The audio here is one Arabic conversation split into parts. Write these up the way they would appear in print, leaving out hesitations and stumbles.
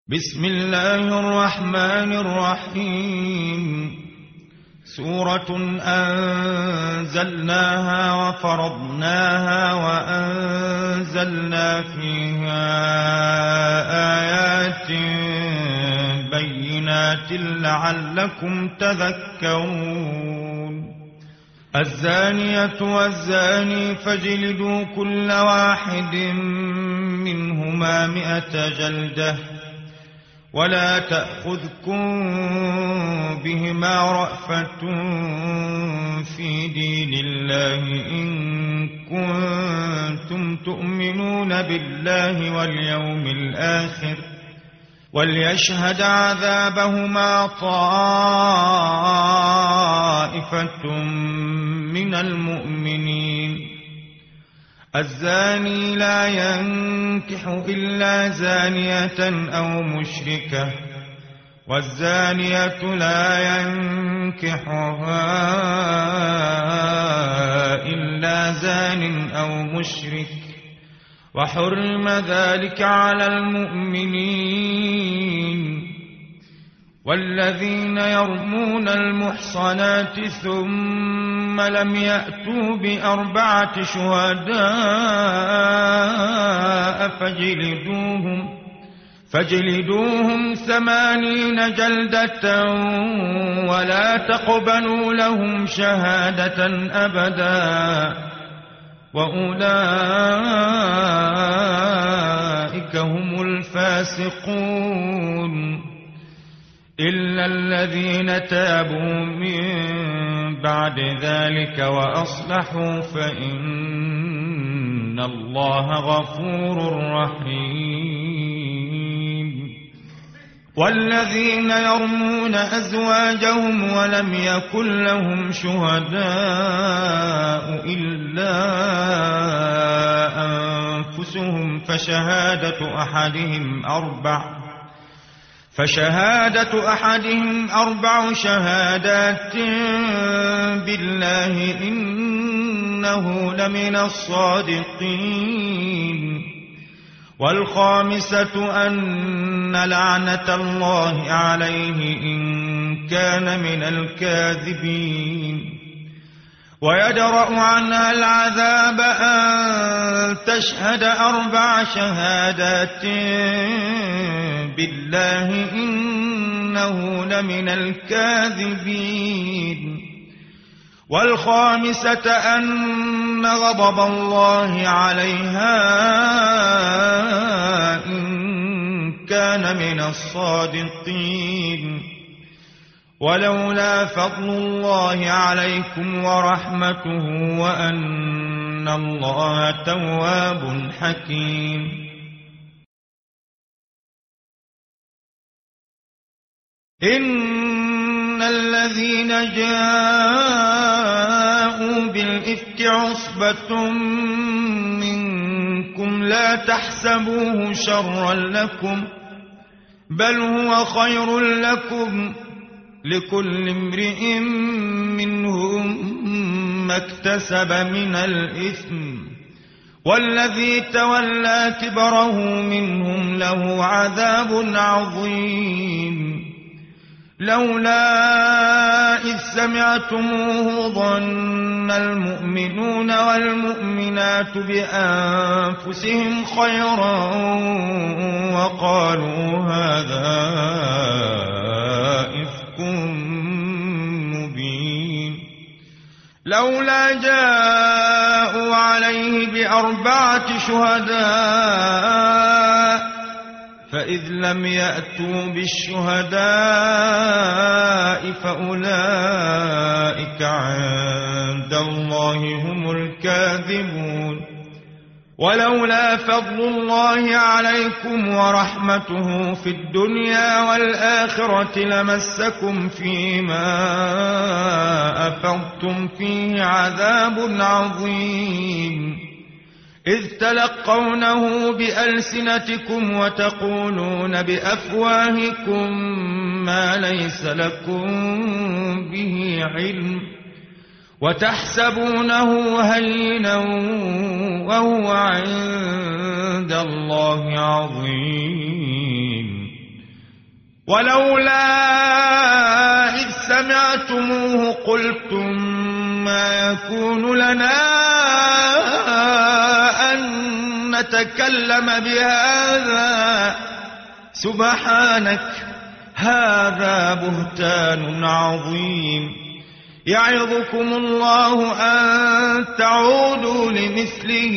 بسم الله الرحمن الرحيم. سورة أنزلناها وفرضناها وأنزلنا فيها آيات بينات لعلكم تذكرون. الزانية والزاني فاجلدوا كل واحد منهما 100 جلدة ولا تأخذكم بهما رأفة في دين الله إن كنتم تؤمنون بالله واليوم الآخر وليشهد عذابهما طائفة من المؤمنين. الزاني لا ينكح إلا زانية أو مشركة والزانية لا ينكحها إلا زان أو مشرك وحرم ذلك على المؤمنين. والذين يرمون المحصنات ثم لم يأتوا ب4 شهداء فاجلدوهم 80 جلدة ولا تقبلوا لهم شهادة أبدا وأولئك هم الفاسقون إلا الذين تابوا من بعد ذلك وأصلحوا فإن الله غفور رحيم. والذين يرمون أزواجهم ولم يكن لهم شهداء إلا أنفسهم فشهادة أحدهم 4 شهادات بالله إنه لمن الصادقين. والخامسة أن لعنة الله عليه إن كان من الكاذبين. ويدرأ عنها العذاب أن تشهد 4 شهادات بالله إنه لمن الكاذبين. والخامسة أن غضب الله عليها إن كان من الصادقين. ولولا فضل الله عليكم ورحمته وأن الله تواب حكيم. إن الذين جاءوا بالإفك عصبة منكم لا تحسبوه شرا لكم بل هو خير لكم لكل امرئ منهم ما اكتسب من الإثم والذي تولى كبره منهم له عذاب عظيم. لولا إذ سمعتموه ظن المؤمنون والمؤمنات بأنفسهم خيرا وقالوا هذا إفك مبين. لولا جاءوا عليه ب4 شهداء فإذ لم يأتوا بالشهداء فأولئك عند الله هم الكاذبون. ولولا فضل الله عليكم ورحمته في الدنيا والآخرة لمسكم فيما أفضتم فيه عذاب عظيم. إذ تلقونه بألسنتكم وتقولون بأفواهكم ما ليس لكم به علم وتحسبونه هينا وهو عند الله عظيم. ولولا إذ سمعتموه قلتم ما يكون لنا أن نتكلم بهذا سبحانك هذا بهتان عظيم يعظكم الله أن تعودوا لمثله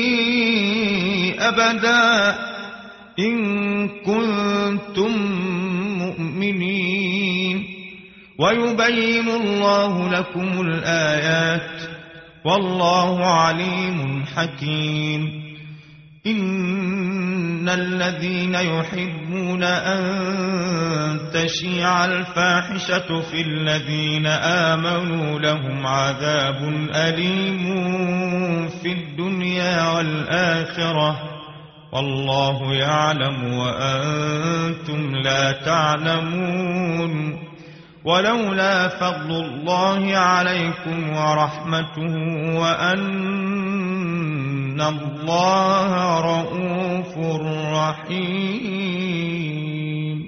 أبدا إن كنتم مؤمنين ويبين الله لكم الآيات والله عليم حكيم إن الذين يحبون أن تشيع الفاحشة في الذين آمنوا لهم عذاب أليم في الدنيا والآخرة والله يعلم وأنتم لا تعلمون ولولا فضل الله عليكم ورحمته وأن الله رءوف رحيم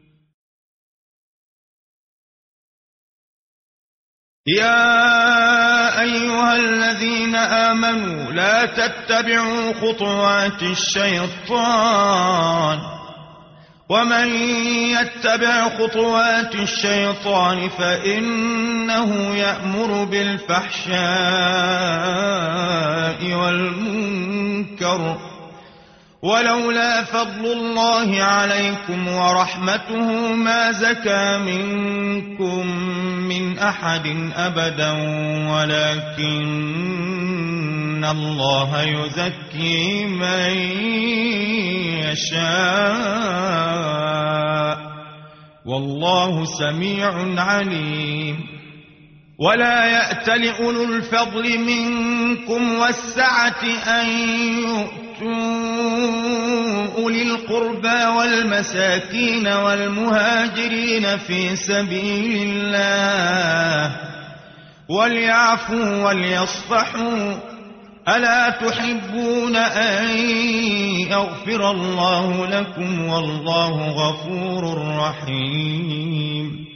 يا أيها الذين آمنوا لا تتبعوا خطوات الشيطان ومن يتبع خطوات الشيطان فإنه يأمر بالفحشاء والمنكر ولولا فضل الله عليكم ورحمته ما زكى منكم من أحد أبدا ولكن الله يزكي من يشاء والله سميع عليم ولا يأتل أولو الفضل منكم والسعة أن يؤتوا أولي القربى والمساكين والمهاجرين في سبيل الله وليعفوا وليصفحوا ألا تحبون أن يغفر الله لكم والله غفور رحيم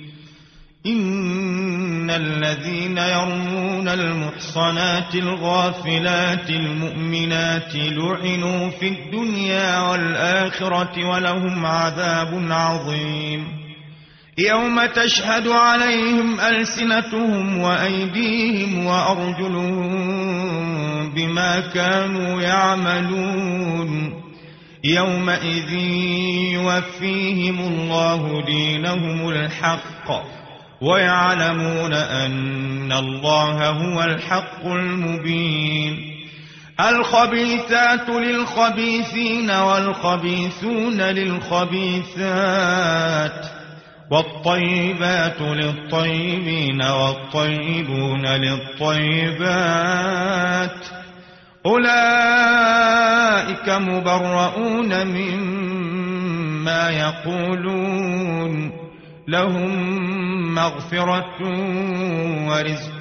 إن الذين يرمون المحصنات الغافلات المؤمنات لعنوا في الدنيا والآخرة ولهم عذاب عظيم يوم تشهد عليهم ألسنتهم وأيديهم وأرجلهم بما كانوا يعملون يومئذ يوفيهم الله دينهم الحق ويعلمون أن الله هو الحق المبين الخبيثات للخبيثين والخبيثون للخبيثات والطيبات للطيبين والطيبون للطيبات أولئك مبرؤون مما يقولون لهم مغفرة ورزق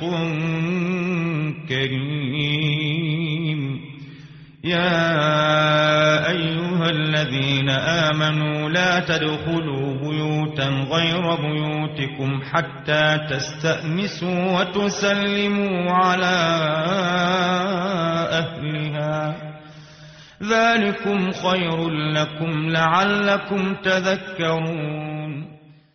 كريم يا أيها الذين آمنوا لا تدخلوا بيوتا غير بيوتكم حتى تستأنسوا وتسلموا على أهلها ذلكم خير لكم لعلكم تذكرون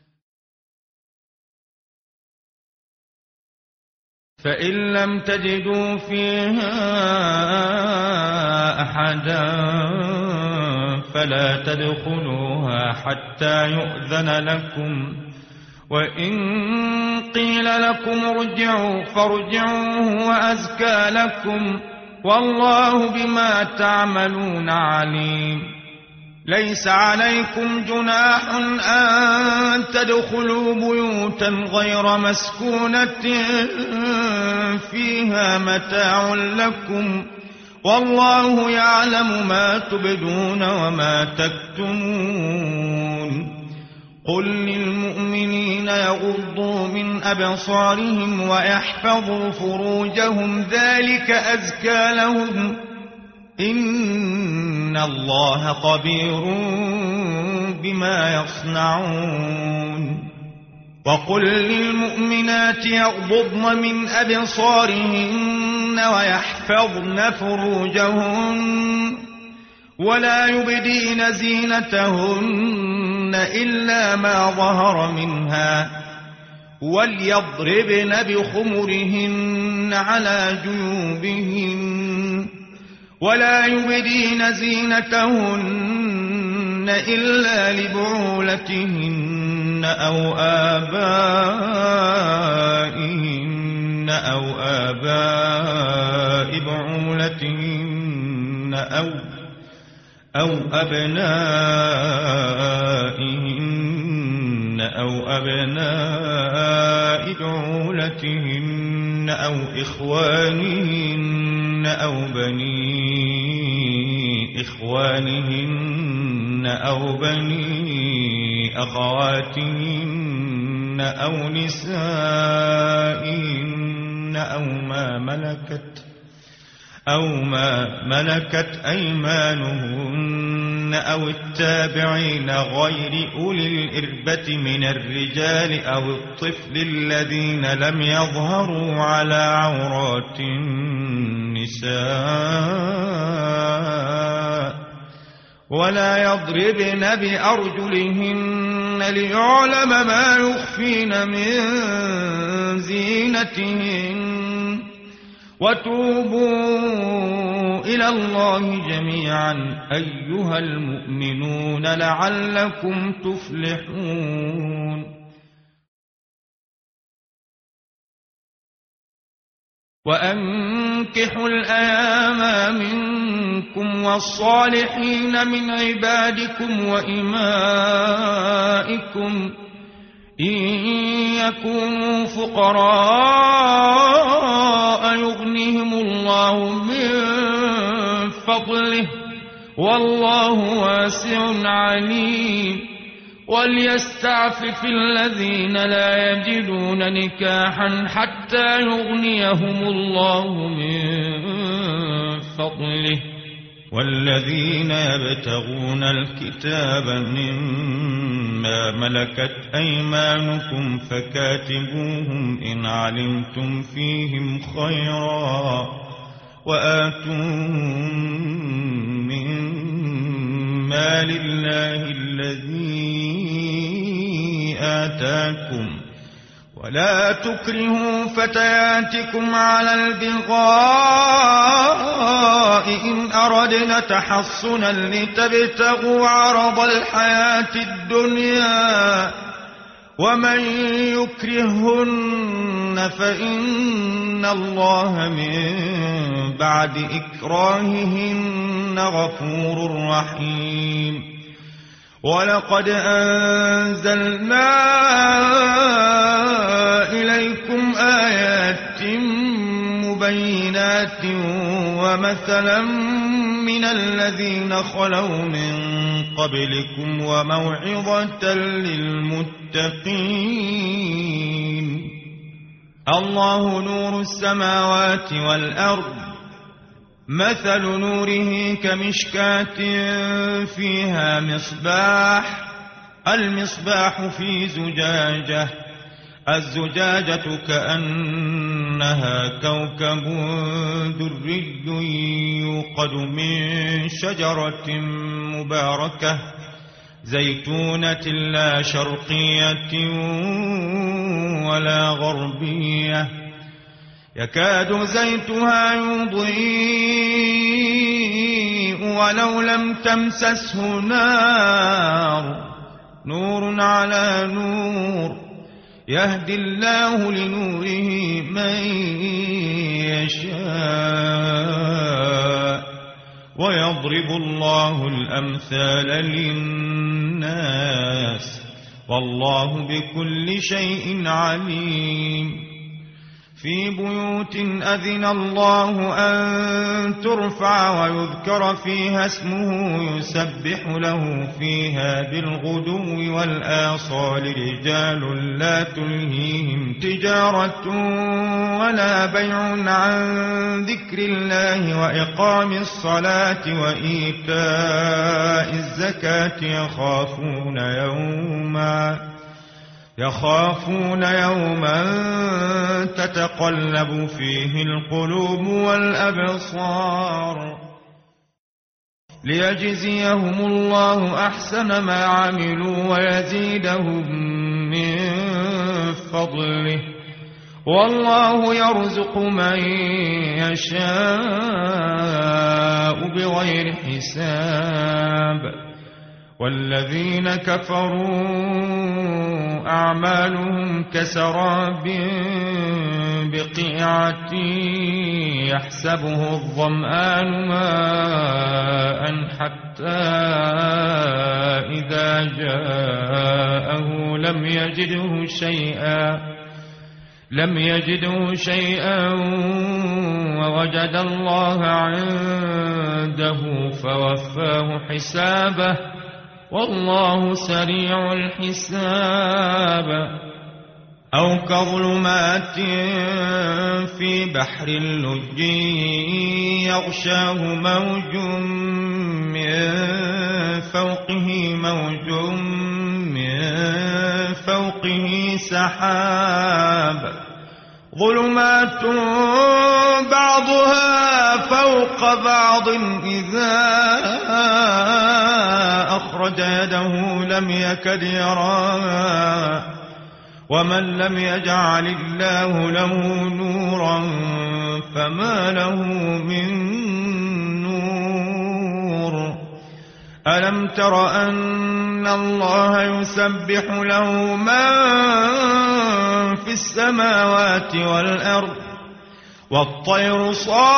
فإن لم تجدوا فيها أحدا فلا تدخلوها حتى يؤذن لكم وإن قيل لكم ارجعوا فارجعوا هو أزكى لكم والله بما تعملون عليم ليس عليكم جناح أن تدخلوا بيوتا غير مسكونة فيها متاع لكم والله يعلم ما تبدون وما تكتمون قل للمؤمنين يغضوا من أبصارهم ويحفظوا فروجهم ذلك أزكى لهم إن الله خبير بما يصنعون وقل للمؤمنات يغضضن من أبصارهن ويحفظن فروجهن ولا يبدين زينتهن إلا ما ظهر منها وليضربن بخمرهن على جيوبهن ولا يبدين زينتهن إلا لبعولتهن أو آبائهن أو آباء بعولتهن أو أبنائهن أو أبناء بعولتهن أو إخوانهن أو بني إخوانهن أو بني أخواتهن أو نسائهن أو ما ملكت أيمانهن أو التابعين غير أولي الإربة من الرجال أو الطفل الذين لم يظهروا على عورات النساء ولا يضربن بأرجلهن ليعلم ما يخفين من زينتهن وتوبوا إلى الله جميعا أيها المؤمنون لعلكم تفلحون وأنكحوا الأيام منكم والصالحين من عبادكم وإمائكم إن يكونوا فقراء يغنهم الله من فضله والله واسع عليم وليستعفف الذين لا يجدون نكاحا حتى يغنيهم الله من فضله والذين يبتغون الكتاب مما ملكت أيمانكم فكاتبوهم إن علمتم فيهم خيرا وآتوهم مما لله الذي آتاكم ولا تكرهوا فتياتكم على البغاء إن أردنا تحصنا لتبتغوا عرض الحياة الدنيا ومن يكرهن فإن الله من بعد إكراههن غفور رحيم ولقد أنزلنا إليكم آيات مبينات ومثلا من الذين خلوا من قبلكم وموعظة للمتقين الله نور السماوات والأرض مثل نوره كمشكاة فيها مصباح المصباح في زجاجة الزجاجة كأنها كوكب دري يوقد من شجرة مباركة زيتونة لا شرقية ولا غربية يكاد زيتها يضيء ولو لم تمسسه نور على نور يهدي الله لنوره من يشاء ويضرب الله الأمثال للناس والله بكل شيء عليم في بيوت أذن الله أن ترفع ويذكر فيها اسمه يسبح له فيها بالغدو والآصال رجال لا تلهيهم تجارة ولا بيع عن ذكر الله وإقام الصلاة وإيتاء الزكاة يخافون يوما تتقلب فيه القلوب والأبصار ليجزيهم الله أحسن ما عملوا ويزيدهم من فضله والله يرزق من يشاء بغير حساب والذين كفروا أعمالهم كسراب بقيعة يحسبه الظمآن ماء حتى إذا جاءه لم يجده شيئا ووجد الله عنده فوفاه حسابه والله سريع الحساب أو كظلمات في بحر اللج يغشاه موج من فوقه سحاب ظلمات بعضها فوق بعض إذا أخرج يده لم يكد يراها ومن لم يجعل الله له نورا فما له من نور ألم تر أن الله يسبح له من في السماوات والأرض والطير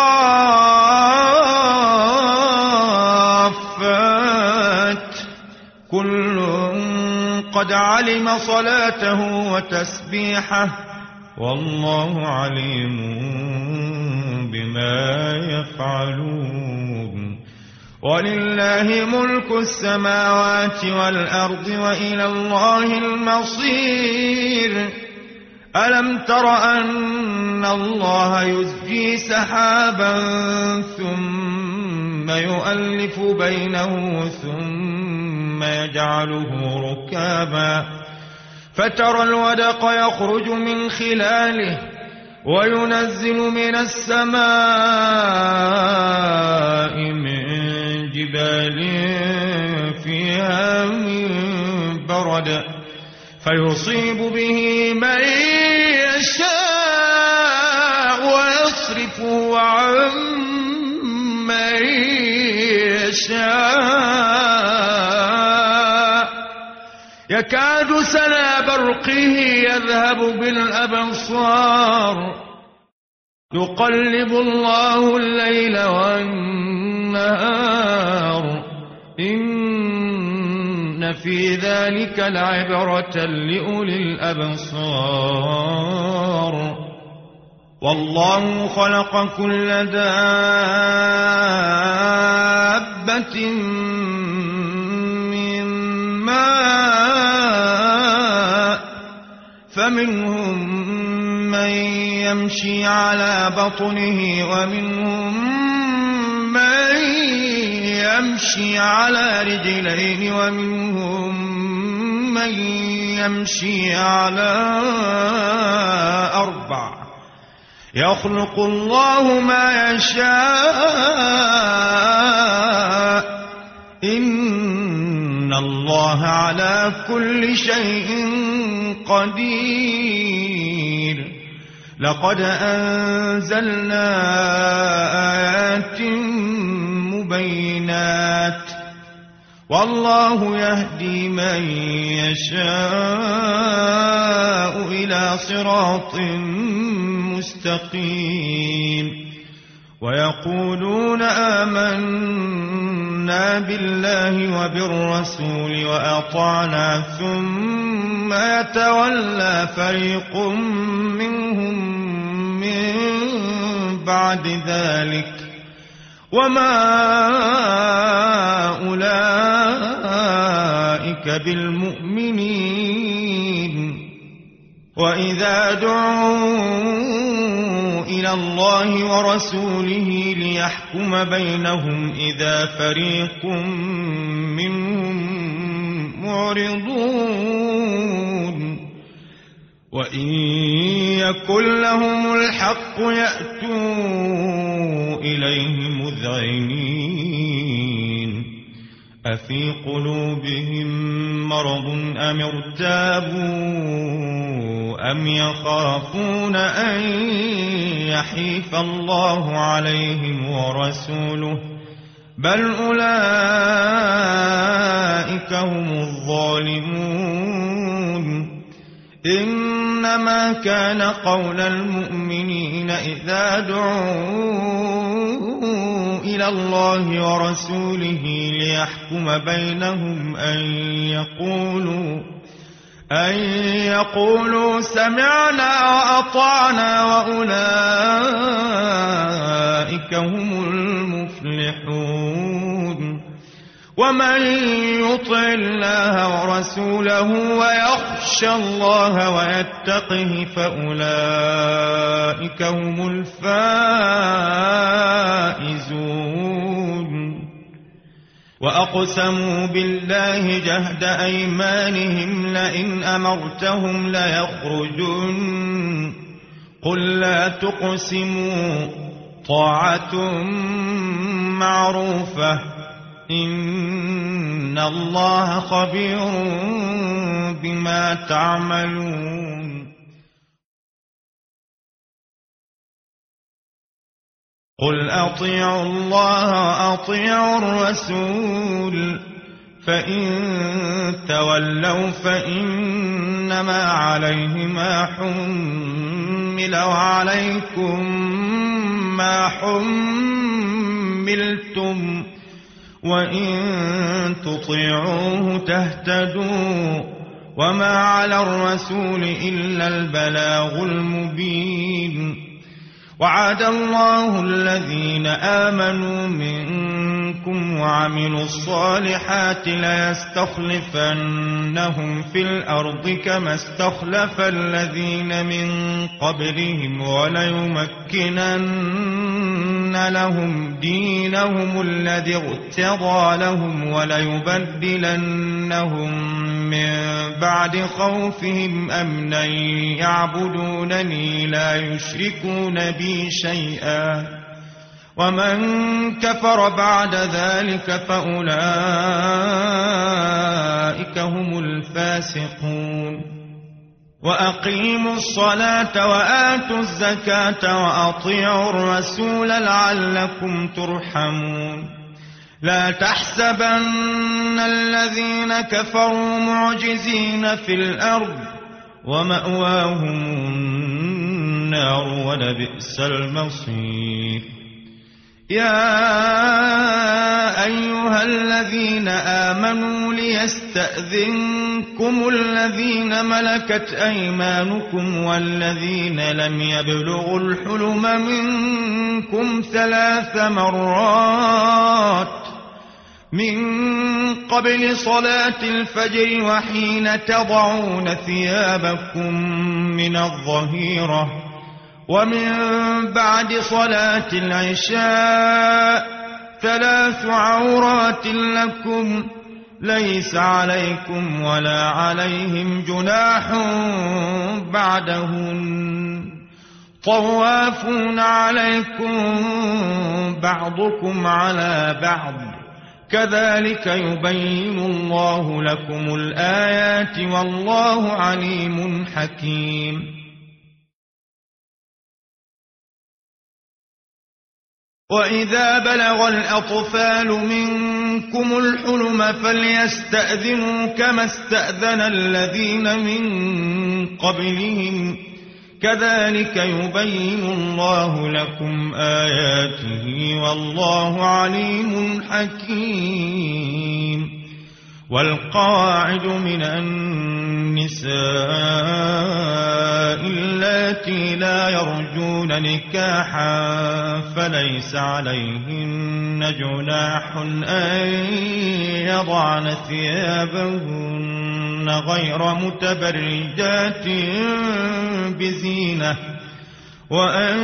صافات كل قد علم صلاته وتسبيحه والله عليم بما يفعلون ولله ملك السماوات والأرض وإلى الله المصير ألم تر أن الله يزجي سحابا ثم يؤلف بينه ثم يجعله ركابا فترى الودق يخرج من خلاله وينزل من السماء من جبال فيها من برد فيصيب به من يشاء ويصرفه عن من يشاء يكاد سنا برقه يذهب بالأبصار يقلب الله الليل والنهار إن في ذلك لعبرة لأولي الأبصار والله خلق كل دابة من ماء فمنهم من يمشي على بطنه ومنهم من يمشي على رجلين ومنهم من يمشي على أربع يخلق الله ما يشاء إن الله على كل شيء قدير لقد أنزلنا آيات مبينات والله يهدي من يشاء إلى صراط مستقيم ويقولون آمنا بالله وبالرسول وأطعنا ثم يتولى فريق منهم بعد ذلك وما أولئك بالمؤمنين. وإذا دعوا إلى الله ورسوله ليحكم بينهم إذا فريق منهم معرضون وإن يكن لهم الحق يأتوا إليه مذعنين أفي قلوبهم مرض أم ارتابوا أم يخافون أن يحيف الله عليهم ورسوله بل أولئك هم الظالمون. إنما كان قول المؤمنين إذا دعوا إلى الله ورسوله ليحكم بينهم أن يقولوا سمعنا وأطعنا وأولئك هم المفلحون. ومن يطع الله ورسوله ويخشى الله ويتقه فأولئك هم الفائزون. وأقسموا بالله جهد أيمانهم لئن أمرتهم ليخرجن قل لا تقسموا طاعة معروفة إن الله خبير بما تعملون. قل أطيعوا الله وأطيعوا الرسول فإن تولوا فإنما عليه ما حمل وعليكم ما حملتم وإن تطيعوه تهتدوا وما على الرسول إلا البلاغ المبين. وعد الله الذين آمنوا منكم وعملوا الصالحات ليستخلفنهم في الأرض كما استخلف الذين من قبلهم وليمكنن لهم دينهم الذي ارتضى لهم وليبدلنهم من بعد خوفهم أمنا يعبدونني لا يشركون بي شيئا ومن كفر بعد ذلك فأولئك هم الفاسقون. وأقيموا الصلاة وآتوا الزكاة وأطيعوا الرسول لعلكم ترحمون. لا تحسبن الذين كفروا معجزين في الأرض ومأواهم النار ولبئس المصير. يا أيها الذين آمنوا ليستأذنكم الذين ملكت أيمانكم والذين لم يبلغوا الحلم منكم 3 مرات من قبل صلاة الفجر وحين تضعون ثيابكم من الظهيرة ومن بعد صلاة العشاء 3 عورات لكم ليس عليكم ولا عليهم جناح بعدهن طوافون عليكم بعضكم على بعض كذلك يبين الله لكم الآيات والله عليم حكيم. وإذا بلغ الأطفال منكم الحلم فليستأذنوا كما استأذن الذين من قبلهم كذلك يبين الله لكم آياته والله عليم حكيم. والقواعد من النساء اللاتي لا يرجون نكاحا فليس عليهن جناح أن يضعن ثيابهن غير متبرجات بزينة وأن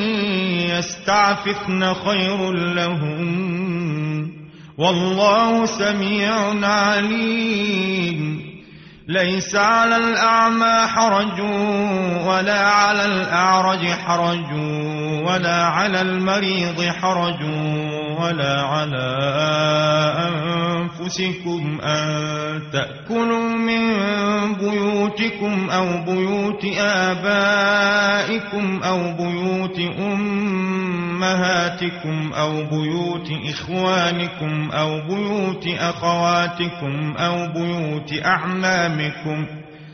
يستعففن خير لهن والله سميع عليم. ليس على الأعمى حرج ولا على الأعرج حرج ولا على المريض حرج ولا على أنفسكم أن تأكلوا من بيوتكم أو بيوت آبائكم أو بيوت أمهاتكم أو بيوت إخوانكم أو بيوت أخواتكم أو بيوت أعمامكم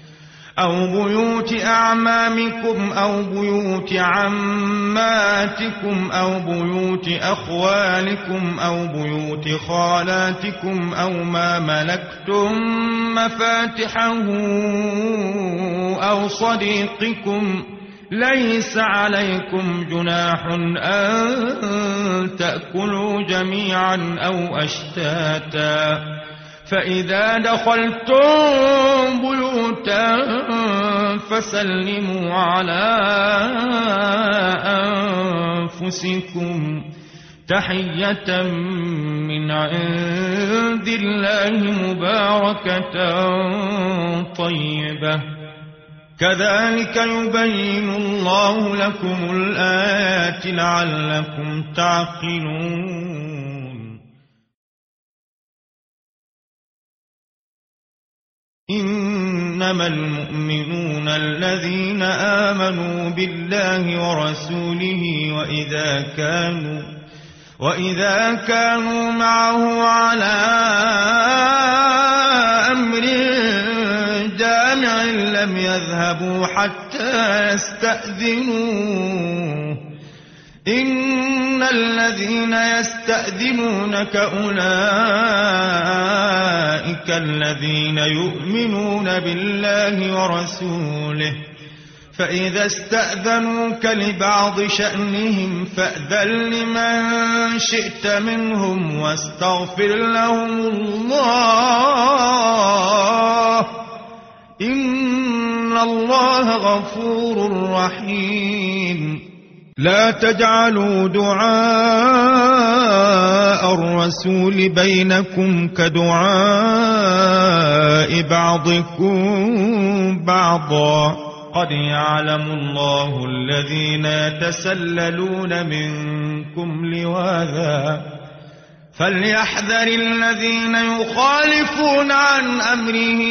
أو بيوت عماتكم أو بيوت أخوالكم أو بيوت خالاتكم أو ما ملكتم مفاتحه أو صديقكم. ليس عليكم جناح أن تأكلوا جميعا أو أشتاتا. فإذا دخلتم بيوتا فسلموا على أنفسكم تحية من عند الله مباركة طيبة كذلك يبين الله لكم الآيات لعلكم تعقلون. إنما المؤمنون الذين آمنوا بالله ورسوله وإذا كانوا معه على أمر جامع لم يذهبوا حتى يستأذنوه. إن الذين يستأذنونك أولئك الذين يؤمنون بالله ورسوله فإذا استأذنوك لبعض شأنهم فأذن لمن شئت منهم واستغفر لهم الله إن الله غفور رحيم. لا تجعلوا دعاء الرسول بينكم كدعاء بعضكم بعضا قد يعلم الله الذين يتسللون منكم لواذا فليحذر الذين يخالفون عن أمره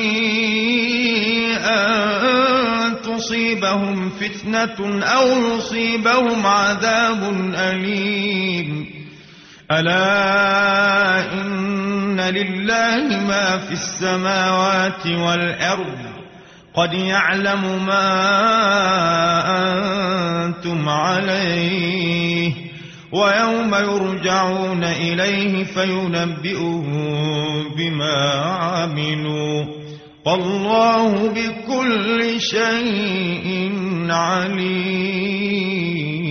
أن تصيبهم فتنة أو يصيبهم عذاب أليم. ألا إن لله ما في السماوات والأرض قد يعلم ما أنتم عليه ويوم يرجعون إليه فينبئهم بما عملوا والله بكل شيء عليم.